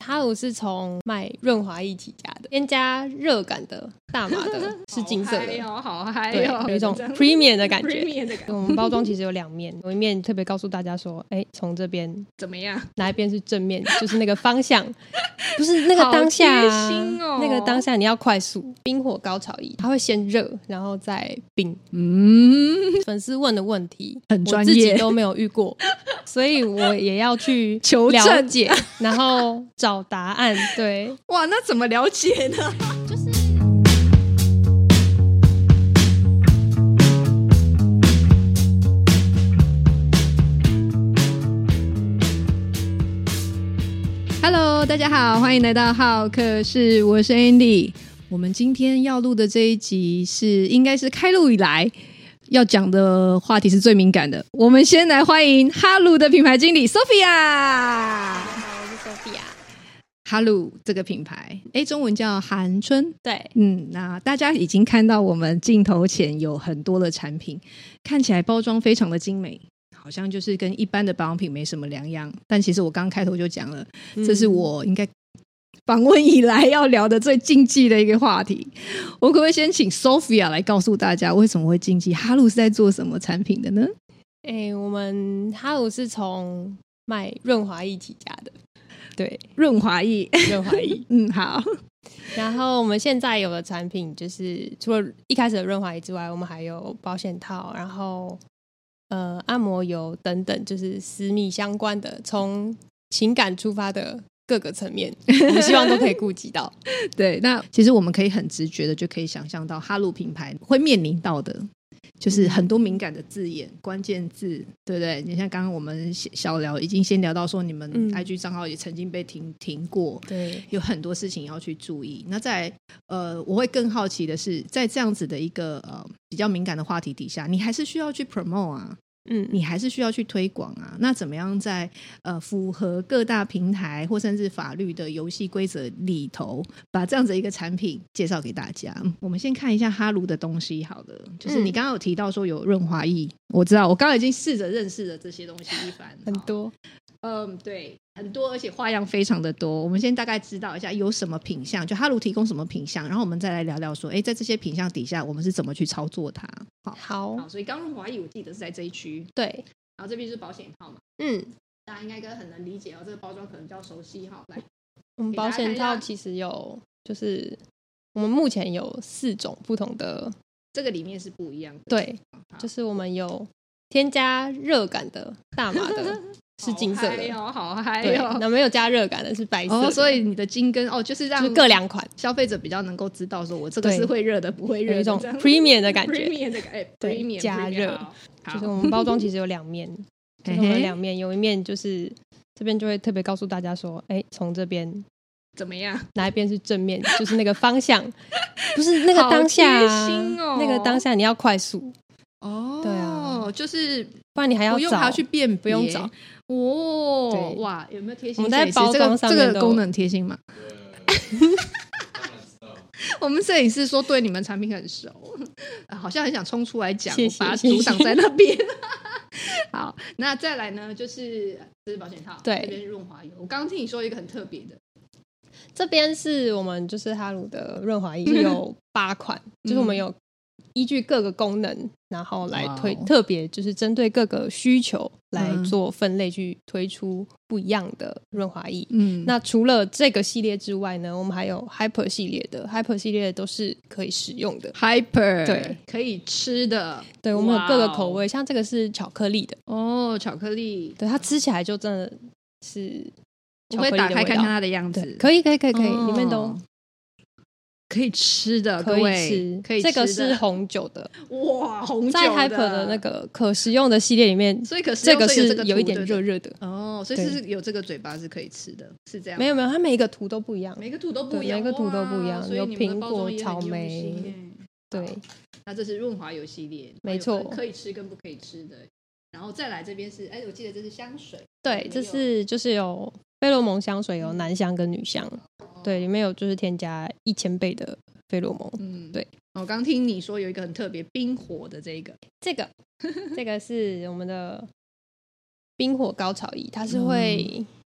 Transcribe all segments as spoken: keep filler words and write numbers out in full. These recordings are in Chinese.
哈鲁是从卖润滑液起家的，添加热感的大麻的是金色的， 好嗨对， 哦， 有一种 premium 的感觉。 premium 的感觉。 我们包装其实有两面，有一面特别告诉大家说，哎，从这边怎么样？ 哪一边是正面，就是那个方向，不是那个当下、啊， 好贴心哦， 那个当下你要快速，冰火高潮液，它会先热，然后再冰。 嗯， 粉丝问的问题很专业， 我自己都没有遇过，所以我也要去求证了解，然后找答案。对， 哇，那怎么了解呢？ 就是。 Hello， 大家好，欢迎来到好客室，我是 Andy。我们今天要录的这一集是应该是开录以来要讲的话题是最敏感的。我们先来欢迎哈鲁的品牌经理 Sophia。 大家好，我是 Sophia。 哈鲁这个品牌，哎，中文叫寒春。 对， 嗯，那大家已经看到我们镜头前有很多的产品，看起来包装非常的精美。好像就是跟一般的保养品没什么两样，但其实我刚开头就讲了、嗯、这是我应该访问以来要聊的最禁忌的一个话题。我可不可以先请 Sophia 来告诉大家为什么会禁忌？哈鲁是在做什么产品的呢？ 欸、我们哈鲁是从卖润滑液起家的。对， 润滑液润滑液嗯，好。 然后我们现在有的产品就是除了一开始的润滑液之外，我们还有保险套，然后呃，按摩油等等，就是私密相关的，从情感出发的各个层面，我们希望都可以顾及到。 对，那其实我们可以很直觉的就可以想象到哈鲁品牌会面临到的就是很多敏感的字眼、嗯、关键字，对不对？你像刚刚我们小聊已经先聊到说你们 I G 账号也曾经被停、嗯、停过，对，有很多事情要去注意。那在呃，我会更好奇的是，在这样子的一个呃比较敏感的话题底下，你还是需要去 promote 啊。嗯，你还是需要去推广啊。那怎么样在呃符合各大平台或甚至法律的游戏规则里头，把这样子一个产品介绍给大家？我们先看一下哈鲁的东西好了，就是你刚刚有提到说有润滑液、嗯、我知道，我刚刚已经试着认识了这些东西一番， 很多。 嗯，对，很多，而且花样非常的多。我们先大概知道一下有什么品项，就哈鲁提供什么品项，然后我们再来聊聊说，哎，在这些品项底下，我们是怎么去操作它。好， 好， 好，所以刚刚华裔我记得是在这一区， 对， 然后这边就是保险套嘛，嗯，大家应该很能理解哦，这个包装可能比较熟悉哈。来， 我们保险套其实有，就是我们目前有四种不同的， 这个里面是不一样的， 对，就是我们有添加热感的大麻的。是金色的， 好嗨哦， 对，那没有加热感的是白色的、 哦、所以你的金跟哦，就是让就是各两款消费者比较能够知道说我这个是会热的不会热的， 有一种 premium 的感觉 premium 的感觉，对， premium, 加热，就是我们包装其实有两面就是我们两面，有一面就是这边就会特别告诉大家说，哎，从这边怎么样， 哪一边是正面，就是那个方向，不是那个当下、啊好贴心哦， 那个当下你要快速哦， 对啊， 就是不然你还要找， 不用还要去辨别， 不用找哦，哇，有没有贴心？ 我们在包装上面、 这个、这个功能贴心吗？我们摄影师说对你们产品很熟，好像很想冲出来讲， 谢谢， 我把它阻挡在那边。好，那再来呢，就是这是保险套， 对， 这边是润滑油。我刚刚听你说一个很特别的， 这边是我们就是哈鲁的润滑液，有八款，就是我们有依据各个功能，然后来推，特别就是针对各个需求来做分类，去推出不一样的润滑液。嗯，那除了这个系列之外呢，我们还有 Hyper 系列的 Hyper 系列都是可以使用的 Hyper， 对， 可以吃的。 对，我们有各个口味，像这个是巧克力的哦，巧克力， 对，它吃起来就真的是巧克力的味道。 我会打开看看它的样子， 可以可以可以可以，哦、里面都。 可以吃的， 可以吃， 可以吃的。 这个是红酒的， 哇，红酒的在 Hyper 的那个可食用的系列里面， 所以可食这个是有一点热热的哦，所以是有这个嘴巴是可以吃的，是这样？ 没有没有，它每一个图都不一样， 每个图都不一样， 每个图都不一样，有苹果、草莓， 对。 那这是润滑油系列， 没错， 可以吃跟不可以吃的。然后再来这边是，哎，我记得这是香水， 对，这是就是有菲洛蒙香水，有男香跟女香，对，里面有就是添加一千倍的。费洛蒙，嗯，对， 我刚听你说有一个很特别冰火的这个， 这个，这个是我们的冰火高潮液，它是会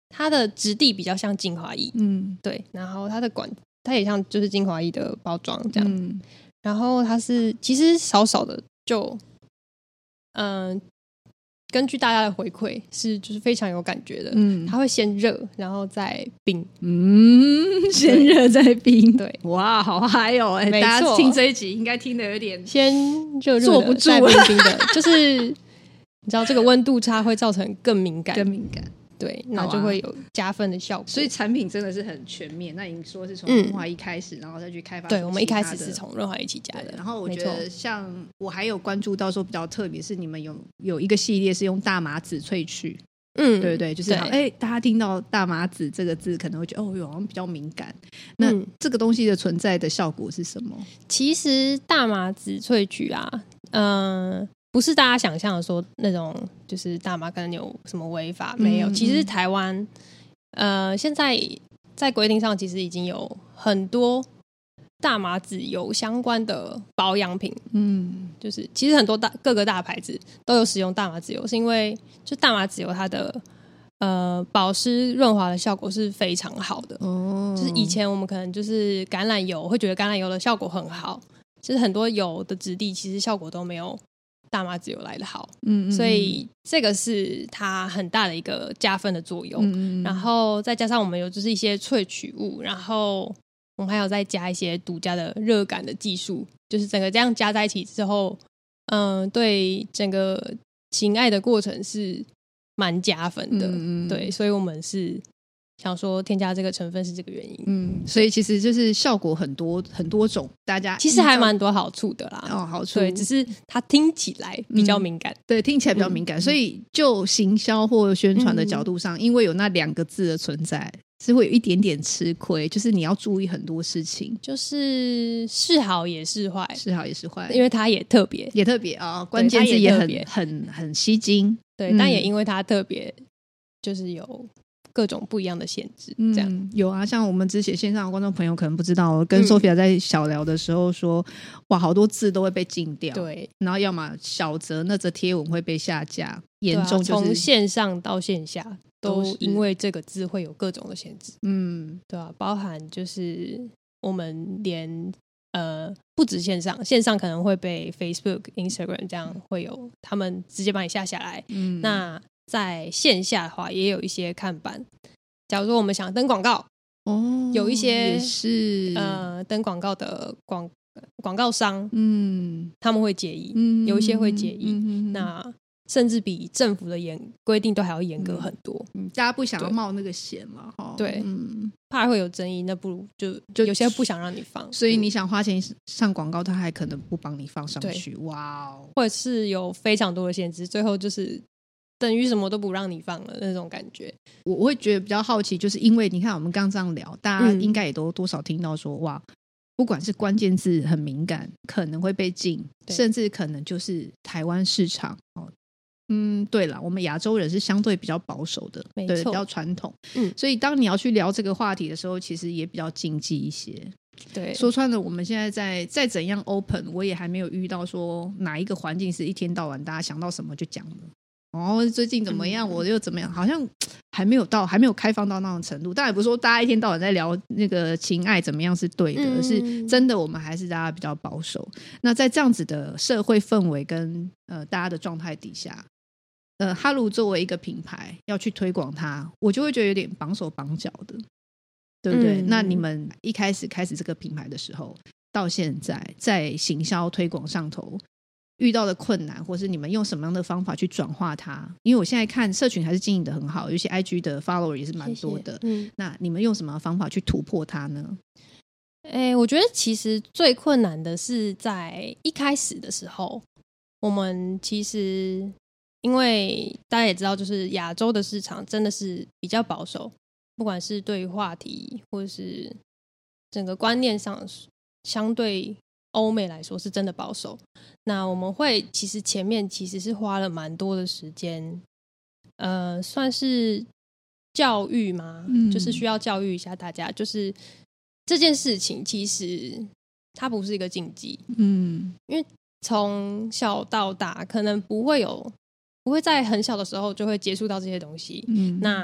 它的质地比较像精华液，嗯，对，然后它的管它也像就是精华液的包装这样，嗯，然后它是其实少少的就，嗯、呃，根据大家的回馈是就是非常有感觉的，嗯，它会先热然后再冰， 嗯，先热再冰， 对， 哇，好嗨哦！哎，大家听这一集应该听得有点先热热的坐不住， 再冰冰的，就是你知道这个温度差会造成更敏感， 更敏感。 对，那就会有加分的效果、啊、 所以产品真的是很全面。那你说是从润滑液开始、嗯、然后再去开发， 对，我们一开始是从润滑液起家的。 然后我觉得像我还有关注到说比较特别是你们有有一个系列是用大麻籽萃取，嗯，对对，就是哎，大家听到大麻籽这个字可能会觉得哦，好像比较敏感。那、嗯、这个东西的存在的效果是什么？ 其实大麻籽萃取啊，嗯、呃。不是大家想象的说那种就是大麻可能有什么违法，没有、嗯、其实台湾呃现在在规定上其实已经有很多大麻籽油相关的保养品，嗯，就是其实很多大各个大牌子都有使用大麻籽油，是因为就大麻籽油它的呃保湿润滑的效果是非常好的哦。就是以前我们可能就是橄榄油会觉得橄榄油的效果很好，其实很多油的质地其实效果都没有大麻籽油来的好，嗯嗯嗯，所以这个是它很大的一个加分的作用，嗯嗯嗯，然后再加上我们有就是一些萃取物，然后我们还有再加一些独家的热感的技术，就是整个这样加在一起之后，嗯、呃，对整个情爱的过程是蛮加分的，嗯嗯，对，所以我们是想说添加这个成分是这个原因， 嗯，所以其实就是效果很多很多种，大家其实还蛮多好处的啦。 哦，好处对，只是它听起来比较敏感， 嗯、对，听起来比较敏感，嗯、所以就行销或宣传的角度上，嗯、因为有那两个字的存在，是会有一点点吃亏，就是你要注意很多事情， 就是是好也是坏， 是好也是坏， 因为它也特别， 也特别啊、哦，关键字也很很很吸睛， 对，嗯、但也因为它特别，就是有各种不一样的限制，这样、 嗯、有啊，像我们之前线上的观众朋友可能不知道，跟 Sophia 在小聊的时候说、嗯、哇好多字都会被禁掉， 对， 然后要么小则那则贴文会被下架，严重就是从、啊、线上到线下都因为这个字会有各种的限制，嗯，对啊，包含就是我们连呃不止线上，线上可能会被 Facebook、Instagram 这样会有他们直接把你下下来，嗯，那在线下的话也有一些看板，假如说我们想登广告哦，有一些也是呃登广告的广广告商，嗯，他们会介意，嗯，有一些会介意，嗯、那甚至比政府的严规定都还要严格很多， 嗯，大家不想要冒那个险嘛， 对，嗯，怕会有争议，那不如就就有些不想让你放， 所以你想花钱上广告，他还可能不帮你放上去，哇哦， 或者是有非常多的限制，最后就是等于什么都不让你放了那种感觉。 我我会觉得比较好奇，就是因为你看我们刚这样聊，大家应该也都多少听到说、嗯、哇，不管是关键字很敏感可能会被禁，甚至可能就是台湾市场哦。嗯，对了，我们亚洲人是相对比较保守的，对，比较传统，嗯，所以当你要去聊这个话题的时候，其实也比较禁忌一些。 对， 说穿了，我们现在在再怎样 open， 我也还没有遇到说哪一个环境是一天到晚大家想到什么就讲的。哦，最近怎么样？我又怎么样？好像还没有到，还没有开放到那种程度。当然不是说大家一天到晚在聊那个情爱怎么样是对的，而是真的我们还是大家比较保守。那在这样子的社会氛围跟呃大家的状态底下，呃，哈鲁作为一个品牌要去推广它，我就会觉得有点绑手绑脚的，对不对？嗯、那你们一开始开始这个品牌的时候，到现在在行销推广上头遇到的困难，或是你们用什么样的方法去转化它？因为我现在看社群还是经营的很好，有些 I G 的 follower 也是蛮多的，谢谢，嗯，那你们用什么方法去突破它呢？ 欸，我觉得其实最困难的是在一开始的时候，我们其实因为大家也知道，就是亚洲的市场真的是比较保守，不管是对于话题或者是整个观念上，相对欧美来说是真的保守。那我们会其实前面其实是花了蛮多的时间，呃，算是教育嘛，嗯，就是需要教育一下大家，就是这件事情其实它不是一个禁忌，嗯，因为从小到大可能不会有不会在很小的时候就会接触到这些东西，嗯，那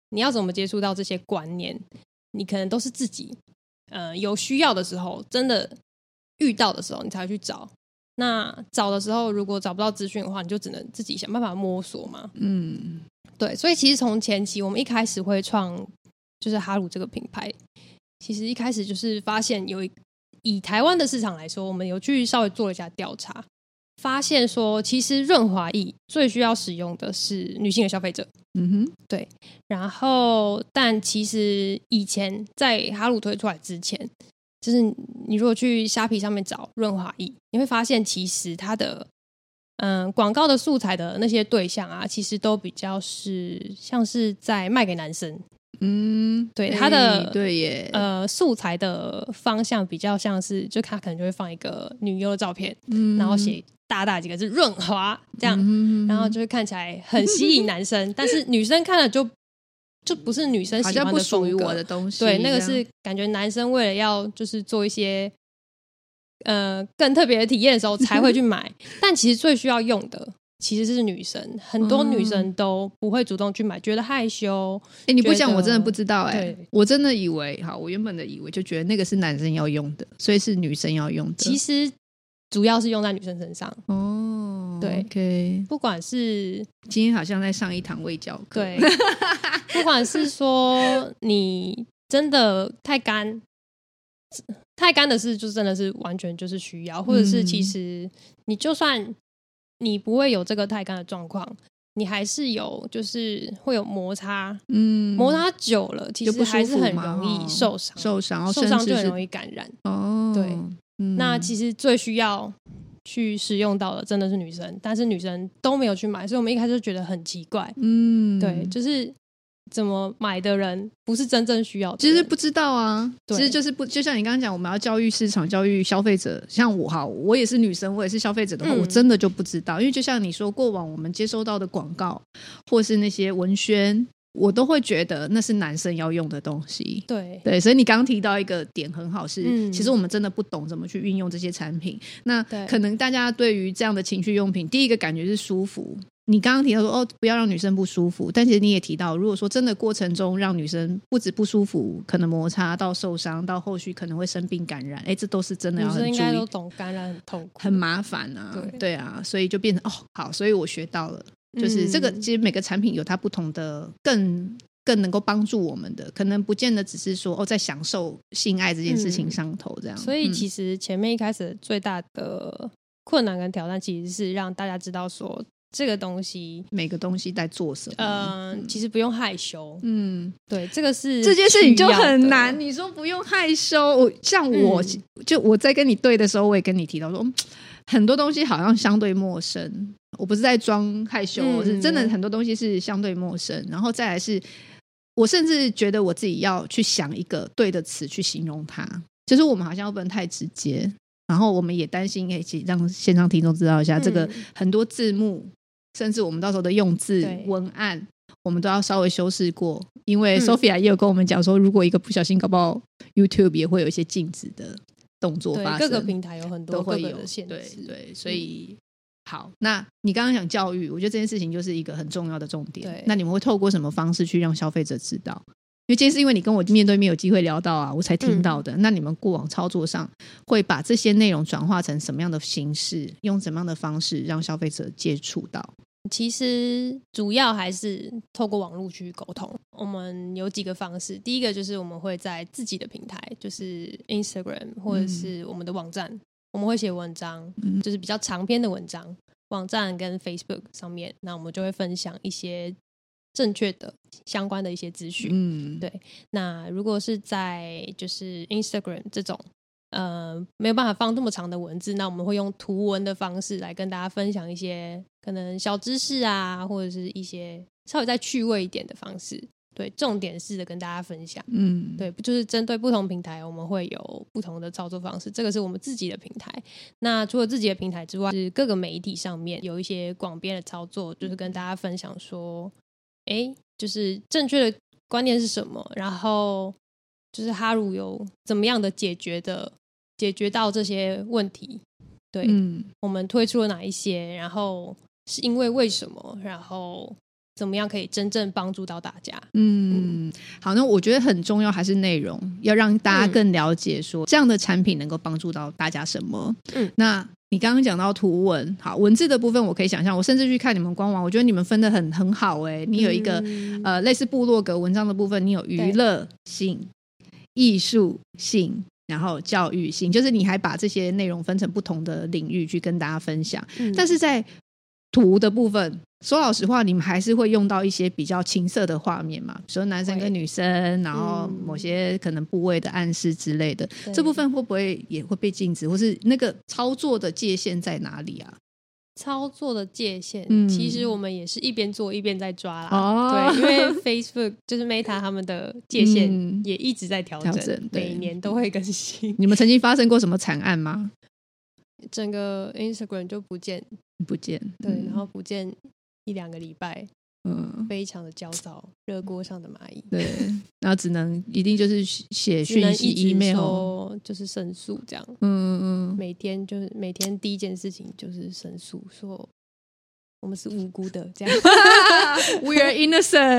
你要怎么接触到这些观念，你可能都是自己呃有需要的时候，真的遇到的时候你才会去找。那找的时候如果找不到资讯的话，你就只能自己想办法摸索嘛。嗯，对，所以其实从前期我们一开始会创就是哈鲁这个品牌，其实一开始就是发现有以台湾的市场来说，我们有去稍微做了一下调查，发现说其实润滑液最需要使用的是女性的消费者。嗯哼，对。然后但其实以前在哈鲁推出来之前，就是你如果去虾皮上面找润滑液，你会发现其实它的嗯广告的素材的那些对象啊，其实都比较是像是在卖给男生。嗯，对，它的、 欸、对耶， 呃，素材的方向比较像是，就他可能就会放一个女优的照片，嗯、然后写大大几个字润滑这样、嗯，然后就会看起来很吸引男生，但是女生看了就就不是女生喜欢的风格，好像不属于我的东西。 对，那个是感觉男生为了要就是做一些呃更特别的体验的时候才会去买，但其实最需要用的。其实是女生，很多女生都不会主动去买，觉得害羞。 哎、欸，你不讲我真的不知道哎、欸，我真的以为，好，我原本的以为就觉得那个是男生要用的，所以是女生要用的。 其实主要是用在女生身上。哦，对 ，OK， 不管是今天好像在上一堂卫教课， 对，不管是说你真的太干，太干的事就真的是完全就是需要，或者是其实你就算。你不会有这个太干的状况，你还是有就是会有摩擦，嗯，摩擦久了其实还是很容易受伤， 受伤受伤就很容易感染。哦，对、嗯，那其实最需要去使用到的真的是女生，但是女生都没有去买，所以我们一开始就觉得很奇怪。嗯，对，就是怎么买的人不是真正需要的人， 其实不知道啊，其实就是不，就像你刚刚讲，我们要教育市场，教育消费者。像我哈，我也是女生，我也是消费者的话、嗯，我真的就不知道，因为就像你说，过往我们接收到的广告或是那些文宣，我都会觉得那是男生要用的东西。 对对，所以你刚刚提到一个点很好是、嗯、其实我们真的不懂怎么去运用这些产品。那可能大家对于这样的情趣用品，第一个感觉是舒服。你刚刚提到说哦，不要让女生不舒服，但其实你也提到，如果说真的过程中让女生不止不舒服，可能摩擦到受伤，到后续可能会生病感染，哎，这都是真的要很注意。 女生应该都懂感染很痛苦， 很麻烦啊。 对对啊，所以就变成哦，好，所以我学到了，就是这个、嗯、其实每个产品有它不同的更更能够帮助我们的，可能不见得只是说哦，在享受性爱这件事情上头这样。 嗯、所以其实前面一开始最大的困难跟挑战，其实是让大家知道说。这个东西每个东西在做什么呃、嗯，其实不用害羞。嗯，对，这个是这件事情就很难。你说不用害羞，我像我、嗯、就我在跟你对的时候，我也跟你提到说，很多东西好像相对陌生。我不是在装害羞、嗯、我是真的很多东西是相对陌生。然后再来是，我甚至觉得我自己要去想一个对的词去形容它，就是我们好像不能太直接。然后我们也担心，一起让线上听众知道一下，嗯、这个很多字幕。甚至我们到时候的用字文案我们都要稍微修饰过，因为 Sophia 也有跟我们讲说、嗯、如果一个不小心搞不好 YouTube 也会有一些禁止的动作发生， 各个平台有很多都会有各个的限制。 对对，所以、嗯、好，那你刚刚讲教育，我觉得这件事情就是一个很重要的重点。那你们会透过什么方式去让消费者知道？因为今天是因为你跟我面对面有机会聊到啊，我才听到的、嗯、那你们过往操作上会把这些内容转化成什么样的形式，用什么样的方式让消费者接触到？ 其实主要还是透过网络去沟通。我们有几个方式，第一个就是我们会在自己的平台，就是 Instagram 或者是我们的网站、嗯、我们会写文章、嗯、就是比较长篇的文章，网站跟 Facebook 上面，那我们就会分享一些正确的相关的一些资讯。嗯，对。那如果是在就是 Instagram 这种呃，没有办法放这么长的文字，那我们会用图文的方式来跟大家分享一些可能小知识啊，或者是一些稍微再趣味一点的方式。对，重点式的跟大家分享。嗯，对，就是针对不同平台我们会有不同的操作方式，这个是我们自己的平台。那除了自己的平台之外，是各个媒体上面有一些广编的操作，就是跟大家分享说哎，就是正确的观念是什么，然后就是哈鲁有怎么样的解决的解决到这些问题。对、嗯、我们推出了哪一些，然后是因为为什么，然后怎么样可以真正帮助到大家。 嗯，好，那我觉得很重要还是内容，要让大家更了解说、嗯、这样的产品能够帮助到大家什么。嗯，那你刚刚讲到图文，好，文字的部分我可以想象，我甚至去看你们官网，我觉得你们分得很很好哎、欸，你有一个、嗯、呃类似部落格文章的部分，你有娱乐性、艺术性，然后教育性，就是你还把这些内容分成不同的领域去跟大家分享、嗯、但是在图的部分说老实话你们还是会用到一些比较情色的画面嘛，比如说男生跟女生，然后某些可能部位的暗示之类的、嗯、这部分会不会也会被禁止，或是那个操作的界限在哪里啊？ 操作的界限、嗯、其实我们也是一边做一边在抓啦、哦、对，因为 Facebook 就是 Meta 他们的界限也一直在调整、嗯、每年都会更新。 你们曾经发生过什么惨案吗？ 整个 Instagram 就不见不见， 对、嗯、然后不见一两个礼拜，嗯，非常的焦躁，热锅上的蚂蚁。对， 然后只能一定就是写讯息 email 就是申诉这样。嗯嗯，每天就是每天第一件事情就是申诉，说我们是无辜的这样。 We are innocent 。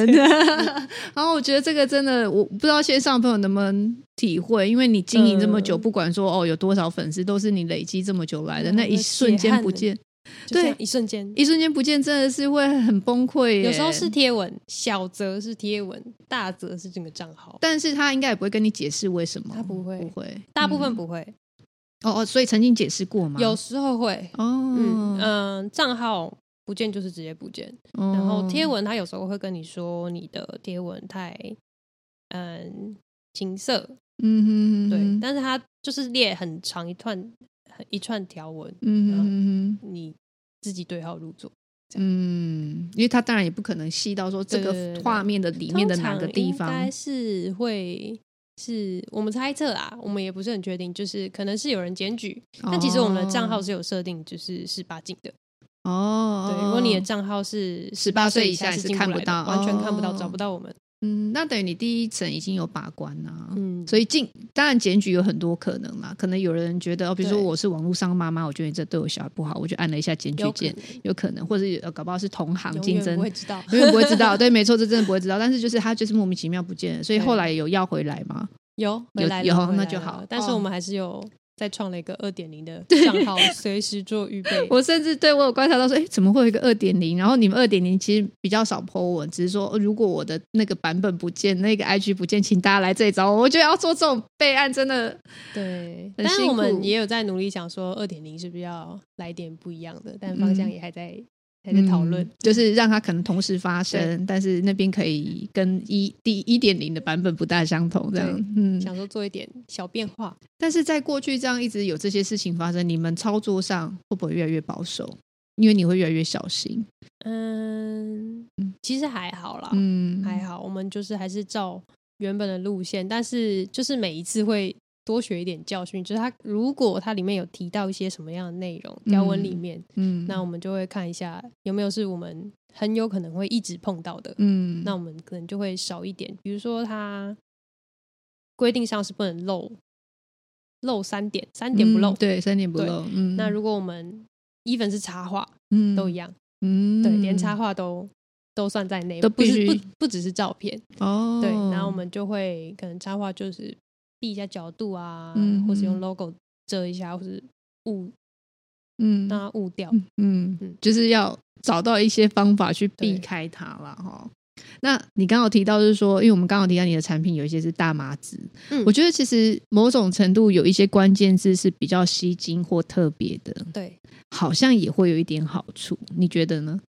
然后我觉得这个真的，我不知道线上的朋友能不能体会，因为你经营这么久、嗯、不管说哦有多少粉丝，都是你累积这么久来的、嗯、那一瞬间不见， 对，一瞬间一瞬间不见，真的是会很崩溃耶。 有时候是贴文，小则是贴文，大则是整个账号， 但是他应该也不会跟你解释为什么。 他不会不会， 大部分不会、 嗯、哦哦，所以曾经解释过吗？ 有时候会哦，嗯嗯，账号不见就是直接不见、哦、然后贴文他有时候会跟你说你的贴文太嗯情色，嗯哼哼，对，但是他就是列很长一串一串条文，嗯哼哼，你自己对号入座。 嗯，因为他当然也不可能细到说这个画面的里面的哪个地方， 应该是会是我们猜测啦，我们也不是很确定，就是可能是有人检举、哦、但其实我们的账号是有设定就是十八禁的哦。对，如果你的账号是十八岁以下是看不到，完全看不到、哦、找不到我们。 嗯，那等于你第一层已经有把关啊，嗯，所以进当然检举有很多可能啦，可能有人觉得、哦、比如说我是网络上妈妈，我觉得你这对我小孩不好，我就按了一下检举键，有可能，或者是搞不好是同行竞争， 永远不会知道， 永远不会知道。对，没错，这真的不会知道，但是就是他就是莫名其妙不见了，所以后来有要回来吗？ 有回来了， 有有那就好， 但是我们还是有再创了一个 二点零 的账号，随时做预备。 我甚至对我有观察到说，哎，怎么会有一个 二点零？ 然后你们 二点零 其实比较少 po 文，只是说如果我的那个版本不见，那个 I G 不见，请大家来这里找我。我觉得要做这种备案真的对，但是我们也有在努力想说 二点零 是不是要来点不一样的，但方向也还在、嗯还在讨论、嗯， 就是让它可能同时发生，但是那边可以跟一第一点零的版本不大相同，这样， 嗯，想说做一点小变化。 但是在过去这样一直有这些事情发生，你们操作上会不会越来越保守？因为你会越来越小心。 嗯，其实还好啦，嗯，还好，我们就是还是照原本的路线，但是就是每一次会多学一点教训，就是他如果他里面有提到一些什么样的内容条文里面、嗯嗯、那我们就会看一下有没有是我们很有可能会一直碰到的、嗯、那我们可能就会少一点，比如说他规定上是不能漏漏三点三点不漏、嗯、 对，三点不漏、嗯、 那如果我们 even 是插画、嗯、都一样、嗯、对，连插画都都算在内， 都必须不, 不, 不只是照片哦，对，然后我们就会可能插画就是避一下角度啊、嗯、或是用 logo 遮一下，或是雾嗯，让它雾掉， 嗯嗯，就是要找到一些方法去避开它啦齁。那你刚刚有提到就是说，因为我们刚刚有提到你的产品有一些是大麻籽、嗯、我觉得其实某种程度有一些关键字是比较吸睛或特别的， 对， 好像也会有一点好处，你觉得呢？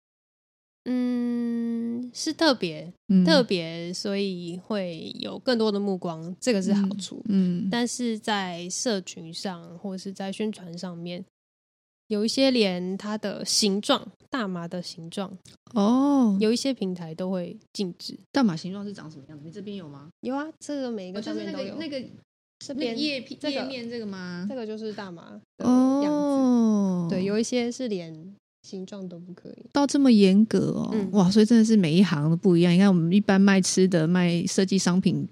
嗯，是特别、嗯、特别，所以会有更多的目光，这个是好处。嗯，嗯，但是在社群上或是在宣传上面，有一些连它的形状，大麻的形状哦，有一些平台都会禁止。 大麻形状是长什么样子？你这边有吗？ 有啊，这个每一个上面都有。 哦、就是那个、那个、 这边、 那个、页片、 这个、 页面这个吗？ 这个就是大麻的样子。哦，对，有一些是连形状都不可以， 到这么严格哦、嗯、哇，所以真的是每一行都不一样。你看我们一般卖吃的卖设计商品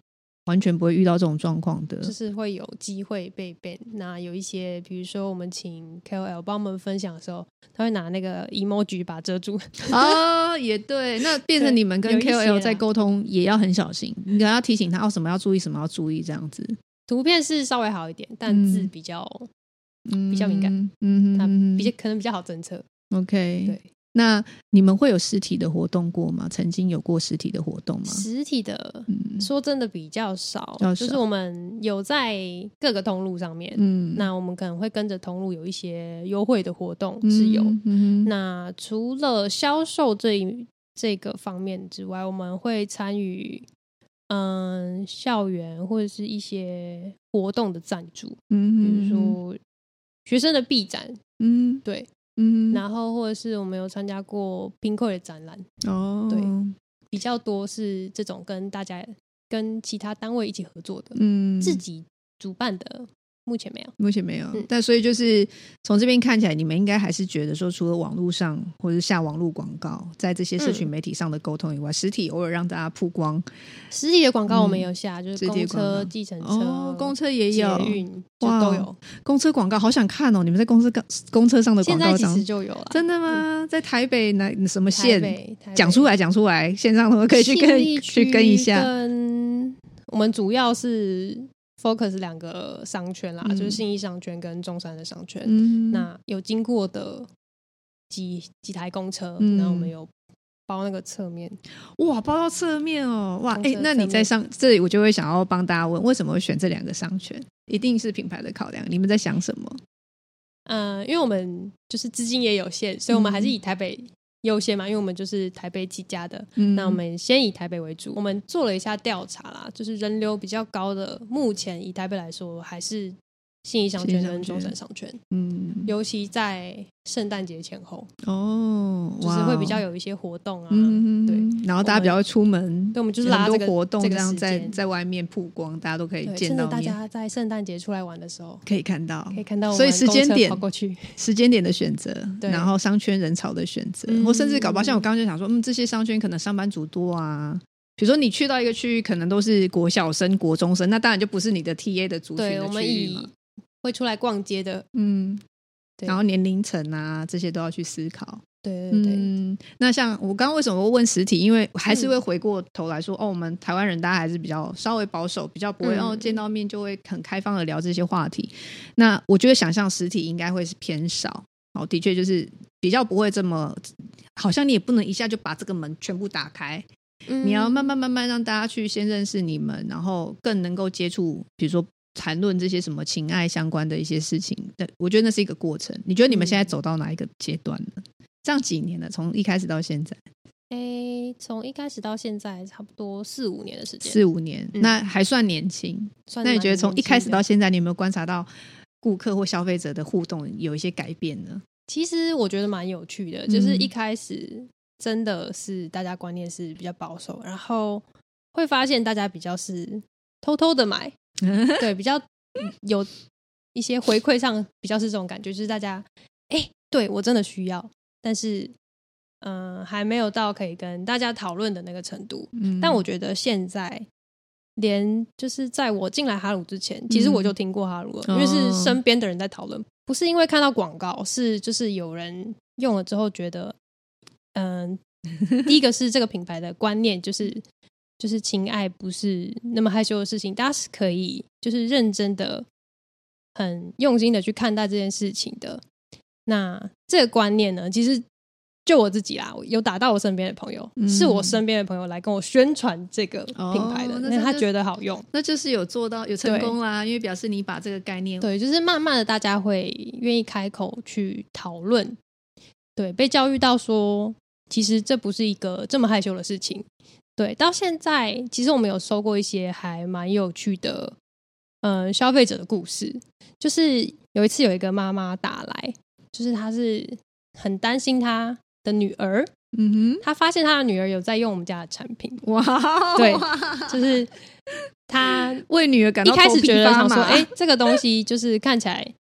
完全不会遇到这种状况的， 就是会有机会被 ban。 那有一些比如说我们请 K O L 帮我们分享的时候，他会拿那个 emoji 把它遮住哦，也对，那变成你们跟 K O L 在沟通也要很小心，你可能要提醒他哦，什么要注意，什么要注意，这样子。 图片是稍微好一点，但字比较、嗯、比较敏感， 嗯， 它比较可能比较好侦测。 OK， 对。 那你们会有实体的活动过吗？曾经有过实体的活动吗？ 实体的、嗯、说真的比较少， 比较少， 就是我们有在各个通路上面、嗯、那我们可能会跟着通路有一些优惠的活动是有、嗯嗯、那除了销售这一这个方面之外，我们会参与嗯校园或者是一些活动的赞助，嗯，比如说学生的毕展，嗯，对，嗯，然后或者是我们有参加过冰柜的展览，哦，对，比较多是这种跟大家跟其他单位一起合作的，嗯，自己主办的目前没有， 目前没有、嗯、但所以就是从这边看起来，你们应该还是觉得说，除了网络上或者是下网络广告，在这些社群媒体上的沟通以外、嗯、实体偶尔让大家曝光， 实体的广告我们有下、嗯、就是公车、计程车、哦、 公车也有， 捷运就都有。 公车广告好想看哦，你们在公车公车上的广告现在其实就有了。 真的吗？嗯、在台北哪什么县？讲出来讲出来，线上都可以去跟去跟一下。 跟我们主要是focus 两个商圈啦、嗯、就是信义商圈跟中山的商圈、嗯、那有经过的 几, 几台公车、嗯、然后我们有包那个侧面， 哇，包到侧面哦，哇，哎，那你在上这里我就会想要帮大家问，为什么会选这两个商圈？一定是品牌的考量，你们在想什么？ 呃，因为我们就是资金也有限，所以我们还是以台北优先嘛，因为我们就是台北起家的、嗯、那我们先以台北为主。我们做了一下调查啦，就是人流比较高的，目前以台北来说还是信义商圈跟中山商圈，嗯，尤其在圣诞节前后哦，就是会比较有一些活动啊，嗯、对， 然后大家比较会出门， 对，我们就是拉这个很多活动， 这样、这个、在在外面曝光，大家都可以见到面。 大家在圣诞节出来玩的时候， 可以看到， 可以看到我们所以时间点跑过去， 时间点的选择，然后商圈人潮的选择，嗯、或甚至搞不好像我刚刚就想说，嗯，这些商圈可能上班族多啊。比如说你去到一个区域，可能都是国小生、国中生，那当然就不是你的 T A 的族群的区域嘛。对，我们以会出来逛街的， 嗯，然后年龄层啊，这些都要去思考。 对对对， 嗯，那像我刚刚为什么会问实体，因为还是会回过头来说、嗯、哦，我们台湾人大家还是比较稍微保守，比较不会、嗯、哦见到面就会很开放的聊这些话题。那我觉得想象实体应该会是偏少，哦，的确就是比较不会这么，好像你也不能一下就把这个门全部打开。嗯、你要慢慢慢慢让大家去先认识你们，然后更能够接触，比如说谈论这些什么情爱相关的一些事情，我觉得那是一个过程。你觉得你们现在走到哪一个阶段了？嗯、这样几年了，从一开始到现在？ 诶，从一开始到现在差不多四五年的时间。 四五年、嗯，那还算年轻。那你觉得从一开始到现在，你有没有观察到顾客或消费者的互动有一些改变呢？ 其实我觉得蛮有趣的，就是一开始真的是大家观念是比较保守，然后会发现大家比较是偷偷的买。对，比较有一些回馈上比较是这种感觉，就是大家哎、欸，对我真的需要，但是嗯、呃，还没有到可以跟大家讨论的那个程度、嗯、但我觉得现在连就是在我进来哈鲁之前，其实我就听过哈鲁了、嗯、因为是身边的人在讨论、哦，不是因为看到广告，是就是有人用了之后觉得嗯、呃，第一个是这个品牌的观念就是就是情爱不是那么害羞的事情，大家是可以就是认真的很用心的去看待这件事情的。那这个观念呢，其实就我自己啦，有打到我身边的朋友、嗯、是我身边的朋友来跟我宣传这个品牌的、哦、那他觉得好用， 那就是有做到有成功啦，因为表示你把这个概念， 对，就是慢慢的大家会愿意开口去讨论，对，被教育到说其实这不是一个这么害羞的事情。对，到现在其实我们有收过一些还蛮有趣的嗯消费者的故事，就是有一次有一个妈妈打来，就是她是很担心她的女儿，嗯哼，她发现她的女儿有在用我们家的产品，哇，对，就是她为女儿感到一开始觉得想说哎、欸，这个东西就是看起来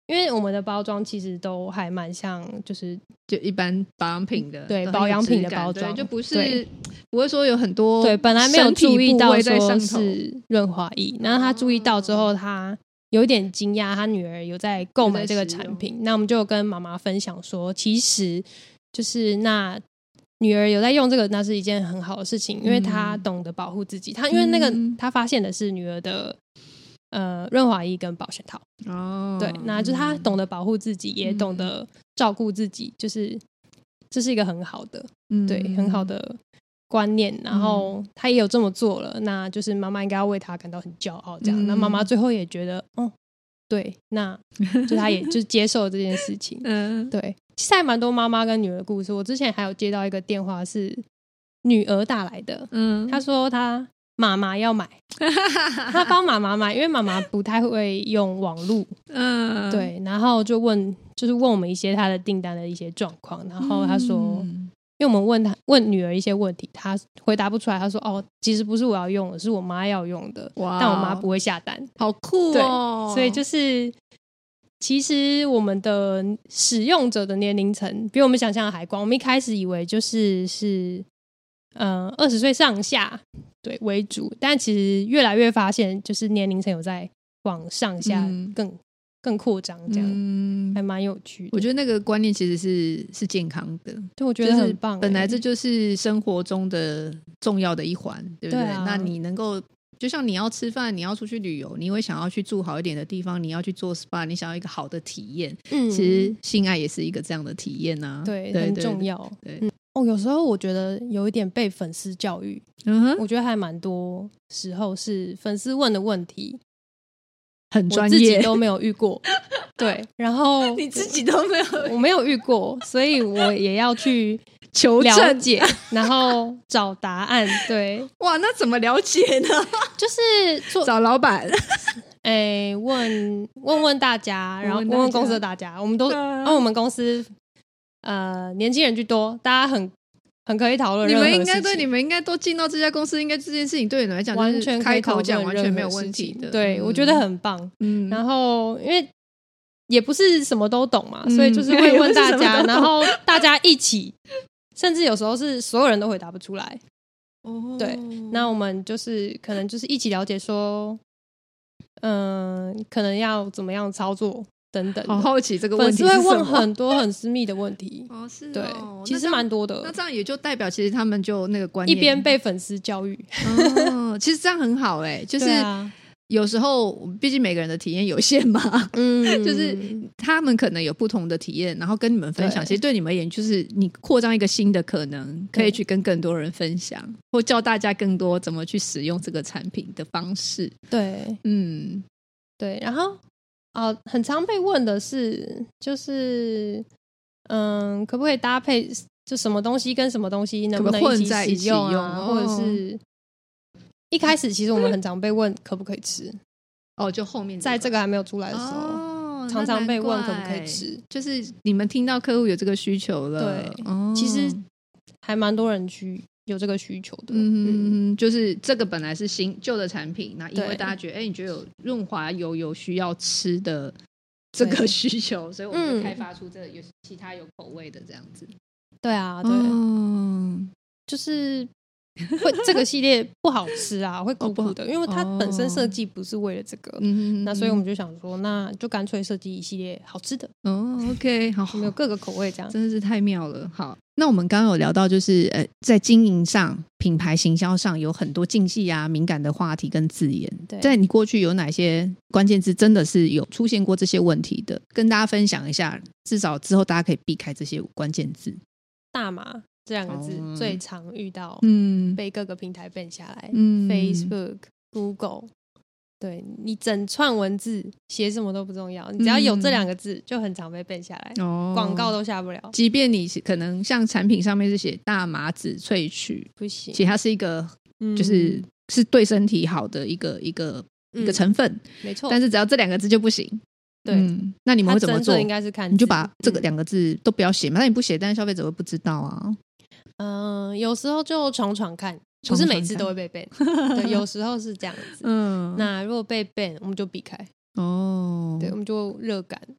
因为我们的包装其实都还蛮像就是就一般保养品的， 对保养品的包装， 就不是不会说有很多对本来没有注意到说是润滑液，然后他注意到之后他有一点惊讶，他女儿有在购买这个产品，那我们就跟妈妈分享说其实就是那女儿有在用这个，那是一件很好的事情，因为她懂得保护自己，她因为那个她发现的是女儿的呃润滑液跟保险套哦，对，那就是她懂得保护自己，也懂得照顾自己，就是这是一个很好的，对，很好的观念，然后她也有这么做了，那就是妈妈应该要为她感到很骄傲，这样，那妈妈最后也觉得，哦，对，那就她也就接受这件事情，嗯，对。其实还蛮多妈妈跟女儿的故事，我之前还有接到一个电话是女儿打来的，嗯，她说她妈妈要买，她帮妈妈买，因为妈妈不太会用网路，嗯，对，然后就问就是问我们一些她的订单的一些状况，然后她说、嗯、因为我们问她问女儿一些问题，她回答不出来，她说哦其实不是我要用的，是我妈要用的，但我妈不会下单， 好酷哦， 对，所以就是其实我们的使用者的年龄层比我们想象的还广，我们一开始以为就是是呃二十岁上下对为主，但其实越来越发现就是年龄层有在往上下更、嗯、更扩张，这样、嗯、还蛮有趣的。 我觉得那个观念其实是是健康的， 对，我觉得很棒、欸、 本来这就是生活中的重要的一环，对不对？对啊、那你能够就像你要吃饭，你要出去旅游，你会想要去住好一点的地方，你要去做 S P A， 你想要一个好的体验、嗯、其实性爱也是一个这样的体验啊， 对，对很重要，对、嗯、哦，有时候我觉得有一点被粉丝教育、嗯、我觉得还蛮多时候是粉丝问的问题很专业， 我自己都没有遇过对，然后你自己都没有我没有遇过，所以我也要去求了解然后找答案，对， 哇，那怎么了解呢？ 就是做找老板哎，问问问大家，然后问问公司的大家，我们都因为、呃、我们公司呃年轻人居多，大家很很可以讨论任何事情， 你们应该对你们应该都进到这家公司，应该这件事情对你们来讲完全开口讲完全没有问题的， 对、嗯、我觉得很棒，嗯，然后因为也不是什么都懂嘛、嗯、所以就是会问大家，然后大家一起甚至有时候是所有人都回答不出来、哦、对，那我们就是可能就是一起了解说嗯、呃，可能要怎么样操作等等， 好好奇这个问题是什么， 粉丝会问很多很私密的问题哦，是哦，对，其实蛮多的， 那这样也就代表其实他们就那个观念一边被粉丝教育哦，其实这样很好哎、欸，就是有时候毕竟每个人的体验有限嘛，嗯，就是他们可能有不同的体验，然后跟你们分享，其实对你们而言就是你扩张一个新的可能，可以去跟更多人分享，或教大家更多怎么去使用这个产品的方式， 对，嗯，对，然后哦，很常被问的是就是嗯，可不可以搭配就什么东西跟什么东西能不能一起使用啊，或者是一开始其实我们很常被问可不可以吃哦，就后面在这个还没有出来的时候、哦、常常被问可不可以吃， 就是你们听到客户有这个需求了， 对、哦、其实还蛮多人去有这个需求的， 嗯嗯，就是这个本来是新旧的产品，那因为大家觉得哎、欸，你觉得有润滑油有需要吃的这个需求，所以我们就开发出这个有其他有口味的这样子， 对啊，对、嗯、就是会这个系列不好吃啊，会苦苦的，因为它本身设计不是为了这个、哦、那所以我们就想说那就干脆设计一系列好吃的哦 OK 好， 我们有各个口味这样， 真的是太妙了。好，那我们刚刚有聊到就是呃，在经营上品牌行销上有很多禁忌啊敏感的话题跟字眼，对，在你过去有哪些关键字真的是有出现过这些问题的，跟大家分享一下，至少之后大家可以避开这些关键字。 大麻这两个字最常遇到，嗯，被各个平台 ban 下来，嗯 ，Facebook、Google， 对，你整串文字写什么都不重要，你只要有这两个字就很常被 ban 下来，哦，广告都下不了。 即便你可能像产品上面是写大麻籽萃取， 不行， 其实它是一个就是、嗯、是对身体好的一个一个、嗯、一个成分，没错，但是只要这两个字就不行。对、嗯，那你们会怎么做？ 应该是看你就把这个两个字都不要写嘛，那、嗯、你不写，但是消费者会不知道啊。 嗯、呃，有时候就闯闯看，不是每次都会被 ban 对，有时候是这样子。嗯，那如果被 ban 我们就避开哦，对，我们就热感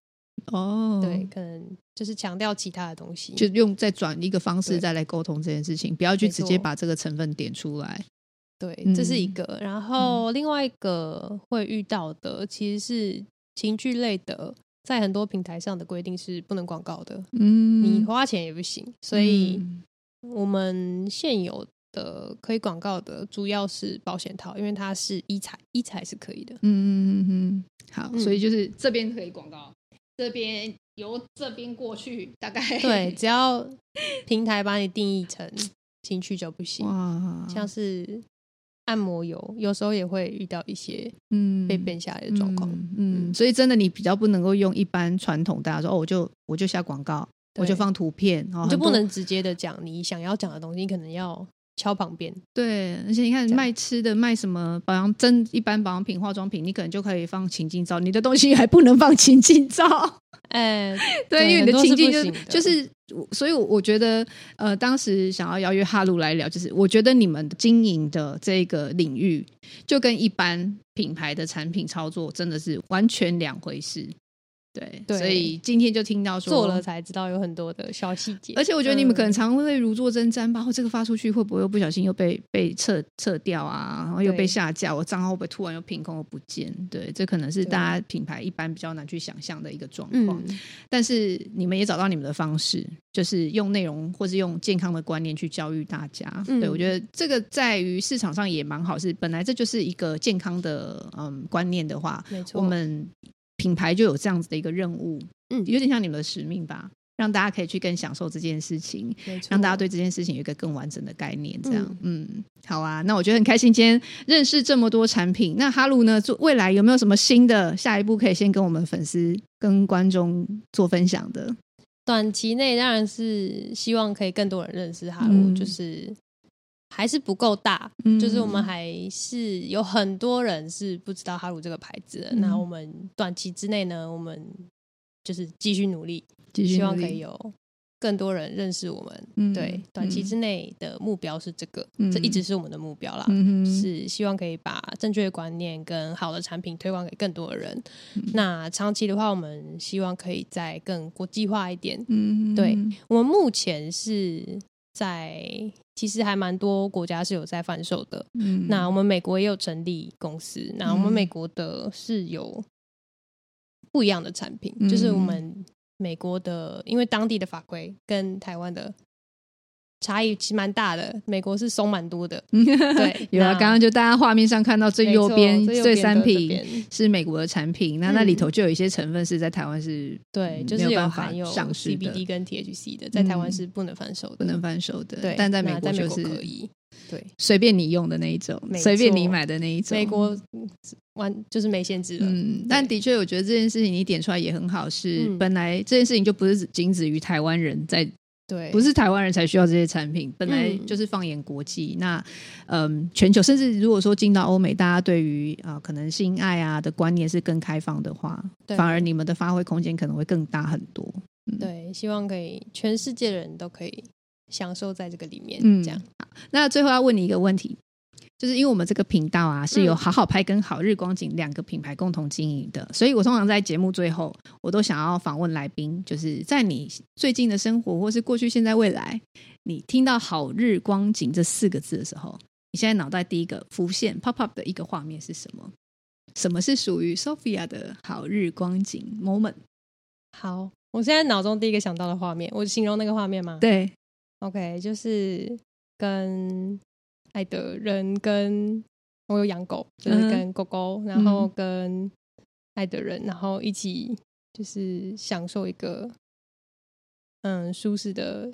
哦， 对，可能就是强调其他的东西， 就用再转一个方式再来沟通这件事情，不要去直接没错把这个成分点出来。 对， 嗯这是一个。然后另外一个会遇到的其实是情趣类的，在很多平台上的规定是不能广告的， 嗯， 你花钱也不行，所以嗯我们现有的可以广告的主要是保险套，因为它是医材，医材是可以的。 嗯嗯嗯，好， 嗯所以就是这边可以广告，这边由这边过去，大概对，只要平台把你定义成情趣就不行。 哇， 像是按摩油，有时候也会遇到一些嗯被变下来的状况。 嗯嗯，所以真的你比较不能够用一般传统大家说哦，我就我就下广告， 对我就放图片，哦、 你就很多不能直接的讲你想要讲的东西，你可能要敲旁边。 对，而且你看这样卖吃的、卖什么保养真一般保养品、化妆品，你可能就可以放情境照，你的东西还不能放情境照。 哎、 对，因为你的很多是情境就不行的就是，所以我觉得，呃，当时想要邀约哈鲁来聊，就是我觉得你们经营的这个领域，就跟一般品牌的产品操作真的是完全两回事。对， 对所以今天就听到说做了才知道有很多的小细节， 而且我觉得你们可能嗯常会如坐针毡吧，或这个发出去会不会又不小心又被被撤撤掉啊，然后又被对下架，我账号会不会突然又凭空又不见？对，这可能是对大家品牌一般比较难去想象的一个状况。 嗯， 但是你们也找到你们的方式，就是用内容或是用健康的观念去教育大家。 嗯对，我觉得这个在于市场上也蛮好，是本来这就是一个健康的嗯观念的话， 没错， 我们品牌就有这样子的一个任务， 嗯有点像你们的使命吧，让大家可以去更享受这件事情， 没错， 让大家对这件事情有一个更完整的概念。这样，嗯，嗯好啊，那我觉得很开心今天认识这么多产品。那哈鲁呢，做未来有没有什么新的下一步可以先跟我们粉丝跟观众做分享的？ 短期内当然是希望可以更多人认识哈鲁， 嗯就是还是不够大， 嗯就是我们还是有很多人是不知道哈鲁这个牌子的。 嗯那我们短期之内呢，我们就是继续努力，希望继续努力可以有更多人认识我们。 嗯对，短期之内的目标是这个， 嗯这一直是我们的目标啦。 嗯哼是希望可以把正确的观念跟好的产品推广给更多的人。 嗯那长期的话，我们希望可以再更国际化一点。 嗯对，我们目前是在其实还蛮多国家是有在贩售的。 嗯那我们美国也有成立公司，那我们美国的是有不一样的产品， 嗯就是我们美国的，因为当地的法规跟台湾的差异其实蛮大的，美国是松蛮多的。对， 有啊， 那刚刚就大家画面上看到最右边没错最右最边的这三瓶边是美国的产品，那那里头就有一些成分是在台湾是对， 嗯就是没有办法含有上市的 C B D 跟 T H C 的，在台湾是不能贩售的， 不能贩售的， 对， 但在美那在美国国就是可以。对， 随便你用的那一种， 没错随便你买的那一种。 美国嗯完就是没限制了。 嗯，但的确，我觉得这件事情你点出来也很好，是、 嗯本来这件事情就不是仅止于台湾人在， 对， 不是台湾人才需要这些产品，本来嗯就是放眼国际。那嗯，全球甚至如果说进到欧美，大家对于啊、呃可能性爱啊的观念是更开放的话， 对反而你们的发挥空间可能会更大很多。 对，希望可以全世界的人都可以享受在这个里面。 嗯这样， 那最后要问你一个问题，就是因为我们这个频道啊是由嗯好好拍跟好日光景两个品牌共同经营的，所以我通常在节目最后，我都想要访问来宾，就是在你最近的生活，或是过去、现在、未来，你听到好日光景这四个字的时候，你现在脑袋第一个浮现 pop up 的一个画面是什么？什么是属于 Sophia 的好日光景 moment？ 好，我现在脑中第一个想到的画面，我形容那个画面吗？ 对， ，OK，就是跟爱的人跟我有养狗，就是嗯跟狗狗，然后跟爱的人，然后一起就是享受一个嗯舒适的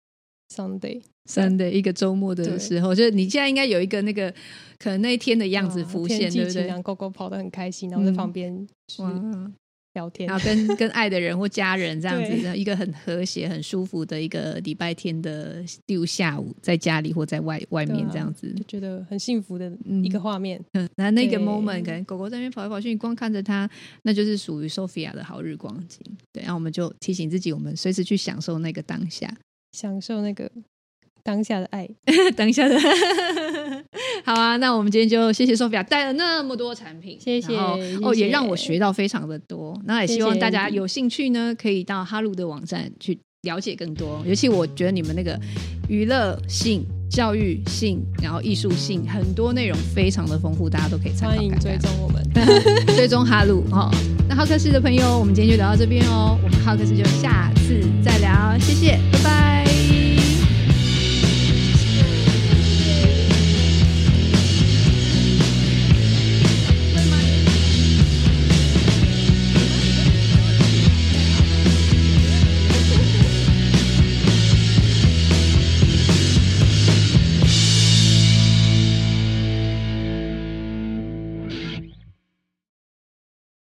Sunday。 真的一个周末的时候，就是你现在应该有一个那个可能那一天的样子浮现， 天气对不对？ 晴朗，狗狗跑得很开心，然后在嗯旁边就是哇， 聊天， 然后跟跟爱的人或家人这样子， 对然后一个很和谐、很舒服的一个礼拜天的六下午，在家里或在外外面这样子对啊，就觉得很幸福的嗯一个画面。 嗯，然后那个对 moment 可能狗狗在那边跑来跑去，你光看着它，那就是属于 Sophia 的好日光景。对，然后我们就提醒自己，我们随时去享受那个当下。 享受那个当下的爱当下的好啊，那我们今天就谢谢 Sophia 带了那么多产品， 谢谢哦谢谢也让我学到非常的多，那也希望大家有兴趣呢可以到哈鲁的网站去了解更多，尤其我觉得你们那个娱乐性、教育性，然后艺术性，很多内容非常的丰富，大家都可以参考看看。 欢迎追踪我们追踪哈鲁、哦、那浩克斯的朋友我们今天就聊到这边哦，我们浩克斯就下次再聊，谢谢，拜拜。